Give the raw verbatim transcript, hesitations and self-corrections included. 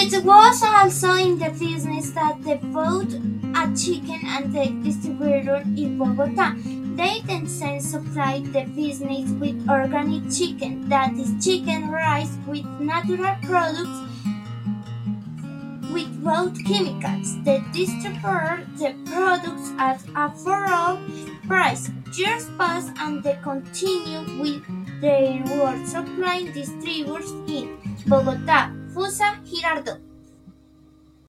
It was also in the business that they bought a chicken and the distributor in Bogota. They then supplied the business with organic chicken, that is chicken raised with natural products without chemicals. The distributor the products at a fair price. Years pass and they continue with their work supplying distributors in Bogota. Fusa Girardot.